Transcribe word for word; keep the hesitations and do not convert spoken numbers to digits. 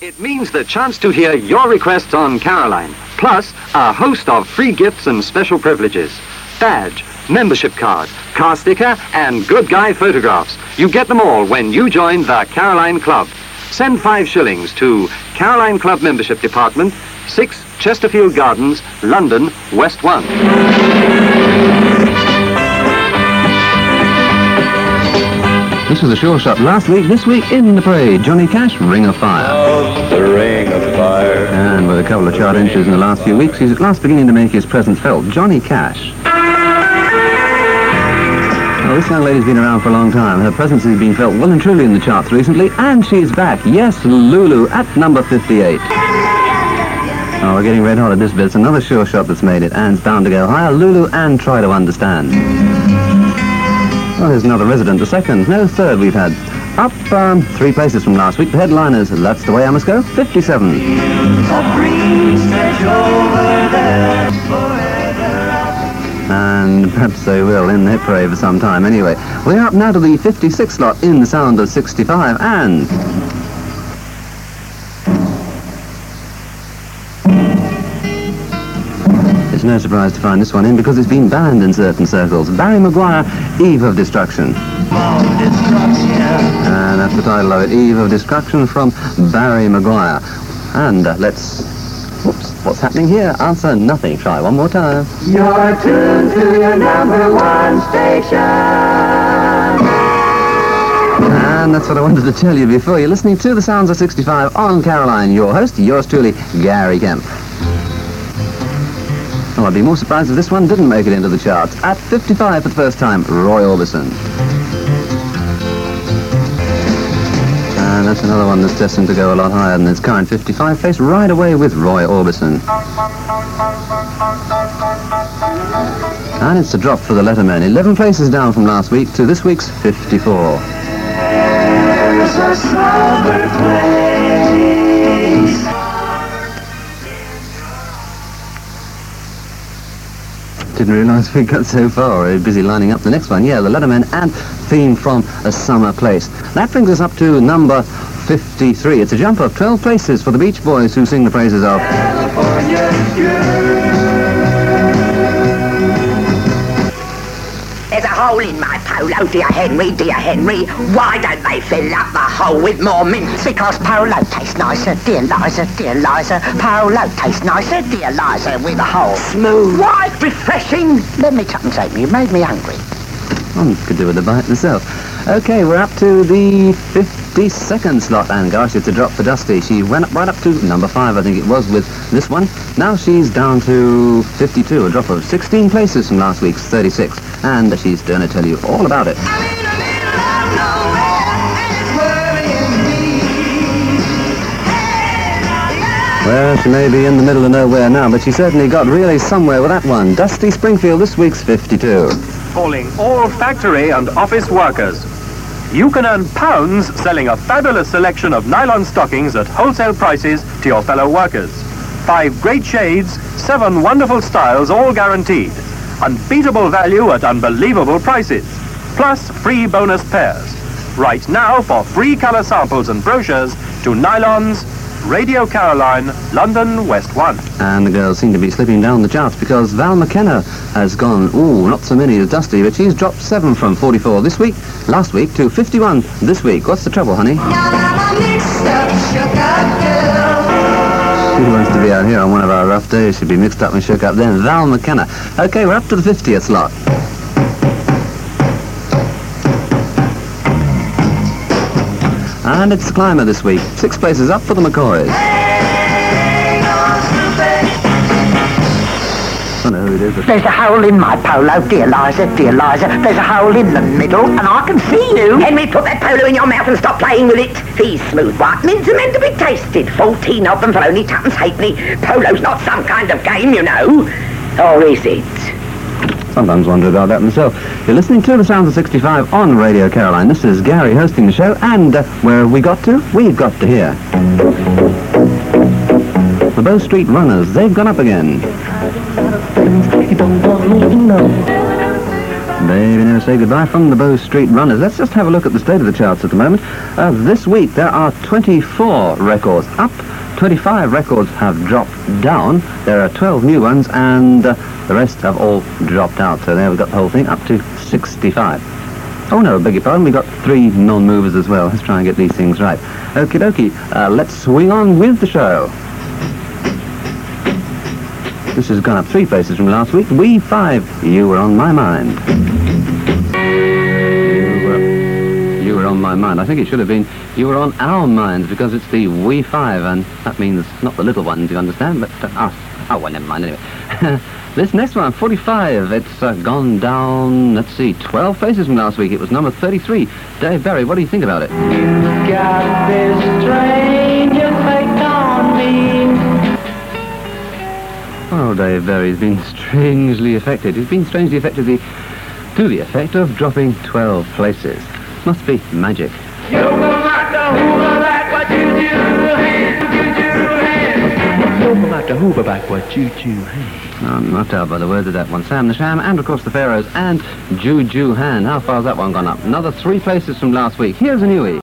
It means the chance to hear your requests on Caroline, plus a host of free gifts and special privileges. Badge, membership card, car sticker, and good guy photographs. You get them all when you join the Caroline Club. Send five shillings to Caroline Club Membership Department, six Chesterfield Gardens, London, West one. This was a sure shot last week. This week in the parade, Johnny Cash, Ring of Fire. Of the Ring of Fire. And with a couple of chart entries in the last few weeks, he's at last beginning to make his presence felt. Johnny Cash. Well, this young lady's been around for a long time. Her presence has been felt well and truly in the charts recently, and she's back. Yes, Lulu at number fifty-eight. Oh, we're getting red hot at this bit. It's another sure shot that's made it. Anne's bound to go higher. Lulu and Try to Understand. Oh, there's another resident. The second, no, third we've had. Up um, three places from last week. The headliners, That's the Way I Must Go, fifty-seven. And perhaps they will in the hit parade for some time anyway. We're up now to the fifty-sixth slot in the sound of sixty-five, and... it's no surprise to find this one in because it's been banned in certain circles. Barry Maguire, Eve of Destruction. And that's the title of it, Eve of Destruction from Barry Maguire. And uh, let's... whoops, what's happening here? Answer nothing. Try one more time. You're tuned to your number one station. And that's what I wanted to tell you before. You're listening to the Sounds of sixty-five on Caroline. Your host, yours truly, Gary Kemp. Oh, I'd be more surprised if this one didn't make it into the charts. At fifty-five for the first time, Roy Orbison. And that's another one that's destined to go a lot higher than its current fifty-five place, Right Away with Roy Orbison. And it's a drop for the Lettermen. eleven places down from last week to this week's fifty-four. There's a summer place. Didn't realise we got so far. We're busy lining up the next one. Yeah, the Lettermen and Theme from A Summer Place. That brings us up to number fifty-three. It's a jump of twelve places for the Beach Boys, who sing the praises of California girl. There's a hole in my polo, dear Henry, dear Henry. Why don't they fill up the hole with more mints? Because polo tastes nicer, dear Liza, dear Liza. Polo tastes nicer, dear Liza, with a hole. Smooth, white, refreshing. Let me tuck and take me. You made me hungry. I could do with a bite myself. Okay, we're up to the fifty-second slot, and gosh, it's a drop for Dusty. She went up right up to number five, I think it was, with this one. Now she's down to fifty-two, a drop of sixteen places from last week's thirty-six, and she's going to tell you all about it. Well, she may be in the middle of nowhere now, but she certainly got really somewhere with that one. Dusty Springfield, this week's fifty-two. Calling all factory and office workers. You can earn pounds selling a fabulous selection of nylon stockings at wholesale prices to your fellow workers. Five great shades, seven wonderful styles, all guaranteed. Unbeatable value at unbelievable prices. Plus free bonus pairs. Right now for free color samples and brochures to Nylons, Radio Caroline, London, West one. And the girls seem to be slipping down the charts because Val McKenna has gone, ooh, not so many as Dusty, but she's dropped seven from forty-four this week, last week to fifty-one this week. What's the trouble, honey? She wants to be out here on one of our rough days. She'd be mixed up and shook up then. Val McKenna. Okay, we're up to the fiftieth slot. And it's the climber this week. Six places up for the McCoys. I don't know who it is. But... There's a hole in my polo, dear Liza, dear Liza. There's a hole in the middle, and I can see you. Henry, put that polo in your mouth and stop playing with it. These smooth white mints are meant to be tasted. Fourteen of them for only tuppence halfpenny. Polo's not some kind of game, you know. Or is it? Sometimes wonder about that myself. You're listening to the Sounds of sixty-five on Radio Caroline. This is Gary hosting the show, and uh, where have we got to? We've got to here. The Bow Street Runners, they've gone up again. Baby Never Say Goodbye from the Bow Street Runners. Let's just have a look at the state of the charts at the moment. Uh, this week there are twenty-four records up, twenty-five records have dropped down, there are twelve new ones, and uh, the rest have all dropped out. So there we've got the whole thing up to sixty-five. Oh no, beg your pardon, we've got three non-movers as well. Let's try and get these things right. Okie dokie, uh, let's swing on with the show. This has gone up three places from last week. We five, You Were On My Mind. You were, you were on my mind. I think it should have been You Were On Our Minds, because it's the We Five, and that means not the little ones, you understand, but uh, us. Oh, well, never mind, anyway. This next one, forty-five, it's uh, gone down, let's see, twelve places from last week. It was number thirty-three. Dave Berry, what do you think about it? You've got this strange effect on me. Oh, Dave Berry's been strangely affected. He's been strangely affected the, to the effect of dropping twelve places. Must be magic. You go like the hoover back, what you do, hand, you do, hand. You go like the hoover back, what you do, hand. I'm knocked out by the words of that one. Sam the Sham, and of course the Pharaohs, and Juju Han. How far has that one gone up? Another three places from last week. Here's a newie.